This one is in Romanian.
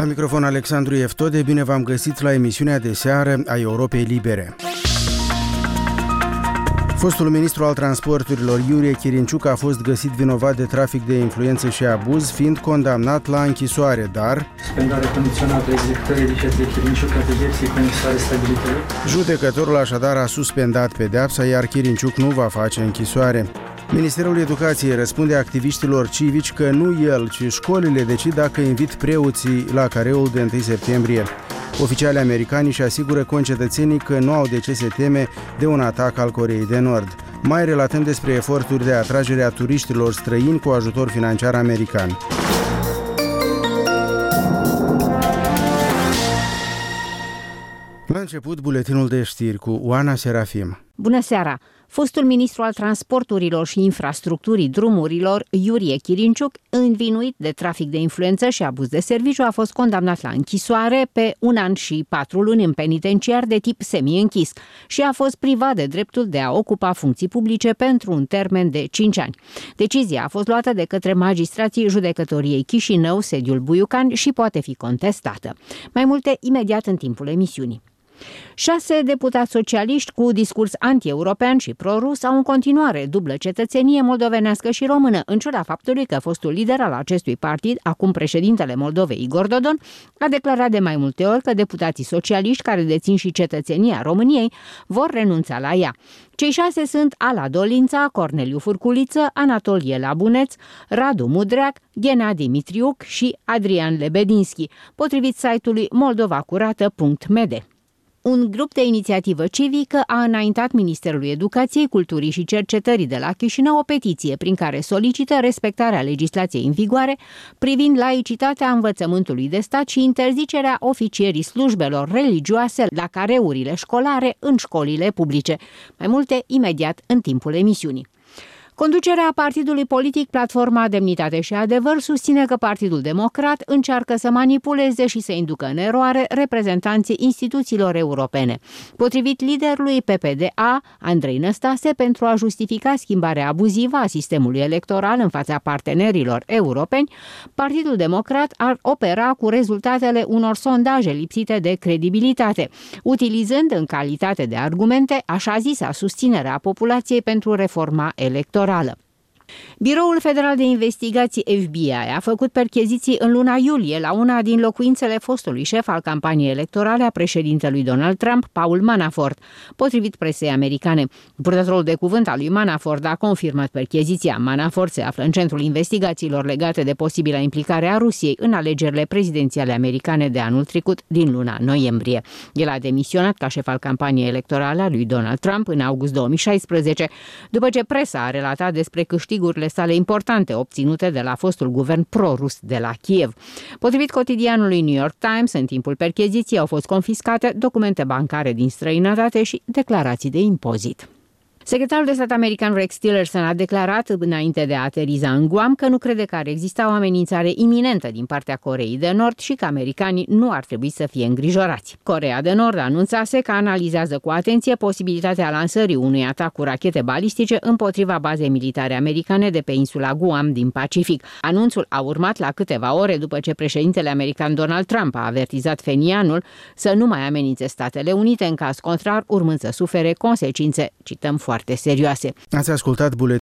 La microfon Alexandru Eftode, bine v-am găsit la emisiunea de seară a Europei Libere. Fostul ministru al transporturilor Iurie Chirinciuc a fost găsit vinovat de trafic de influență și abuz, fiind condamnat la închisoare, dar suspendare condiționată executării de către Chirinciuc a pedepsei cu închisoare stabilită. Judecătorul așadar a suspendat pedeapsa, iar Chirinciuc nu va face închisoare. Ministerul Educației răspunde activiștilor civici că nu el, ci școlile decid dacă invit preoții la careul de 1 septembrie. Oficialii americani își asigură concetățenii că nu au de ce se teme de un atac al Coreei de Nord. Mai relatăm despre eforturi de atragere a turiștilor străini cu ajutor financiar american. La început, buletinul de știri cu Oana Serafim. Bună seara! Fostul ministru al transporturilor și infrastructurii drumurilor, Iurie Chirinciuc, învinuit de trafic de influență și abuz de serviciu, a fost condamnat la închisoare pe 1 an și 4 luni în penitenciar de tip semi-închis și a fost privat de dreptul de a ocupa funcții publice pentru un termen de 5 ani. Decizia a fost luată de către magistrații judecătoriei Chișinău, sediul Buiucan, și poate fi contestată. Mai multe imediat în timpul emisiunii. 6 deputați socialiști cu discurs anti-european și pro-rus au în continuare dublă cetățenie moldovenească și română, în ciuda faptului că fostul lider al acestui partid, acum președintele Moldovei Igor Dodon, a declarat de mai multe ori că deputații socialiști care dețin și cetățenia României vor renunța la ea. Cei 6 sunt Ala Dolința, Corneliu Furculiță, Anatolie Labuneț, Radu Mudreac, Ghenadi Mitriuc și Adrian Lebedinski, potrivit site-ului moldovacurată.md. Un grup de inițiativă civică a înaintat Ministerului Educației, Culturii și Cercetării de la Chișinău o petiție prin care solicită respectarea legislației în vigoare privind laicitatea învățământului de stat și interzicerea oficierii slujbelor religioase la careurile școlare în școlile publice. Mai multe imediat în timpul emisiunii. Conducerea partidului politic Platforma Demnitate și Adevăr susține că Partidul Democrat încearcă să manipuleze și să inducă în eroare reprezentanții instituțiilor europene. Potrivit liderului PPDA, Andrei Năstase, pentru a justifica schimbarea abuzivă a sistemului electoral în fața partenerilor europeni, Partidul Democrat ar opera cu rezultatele unor sondaje lipsite de credibilitate, utilizând în calitate de argumente așa zisa susținerea populației pentru reforma electorală. Biroul Federal de Investigații FBI a făcut percheziții în luna iulie la una din locuințele fostului șef al campaniei electorale a președintelui Donald Trump, Paul Manafort. Potrivit presei americane, purtătorul de cuvânt al lui Manafort a confirmat percheziția. Manafort se află în centrul investigațiilor legate de posibilă implicare a Rusiei în alegerile prezidențiale americane de anul trecut, din luna noiembrie. El a demisionat ca șef al campaniei electorale a lui Donald Trump în august 2016, după ce presa a relatat despre câștigurile sale importante obținute de la fostul guvern pro-rus de la Kiev. Potrivit cotidianului New York Times, în timpul percheziției au fost confiscate documente bancare din străinătate și declarații de impozit. Secretarul de stat american Rex Tillerson a declarat înainte de a ateriza în Guam că nu crede că ar exista o amenințare iminentă din partea Coreei de Nord și că americanii nu ar trebui să fie îngrijorați. Coreea de Nord anunțase că analizează cu atenție posibilitatea lansării unui atac cu rachete balistice împotriva bazei militare americane de pe insula Guam din Pacific. Anunțul a urmat la câteva ore după ce președintele american Donald Trump a avertizat Phenianul să nu mai amenințe Statele Unite, în caz contrar urmând să sufere consecințe, cităm, foarte serioase. Ați ascultat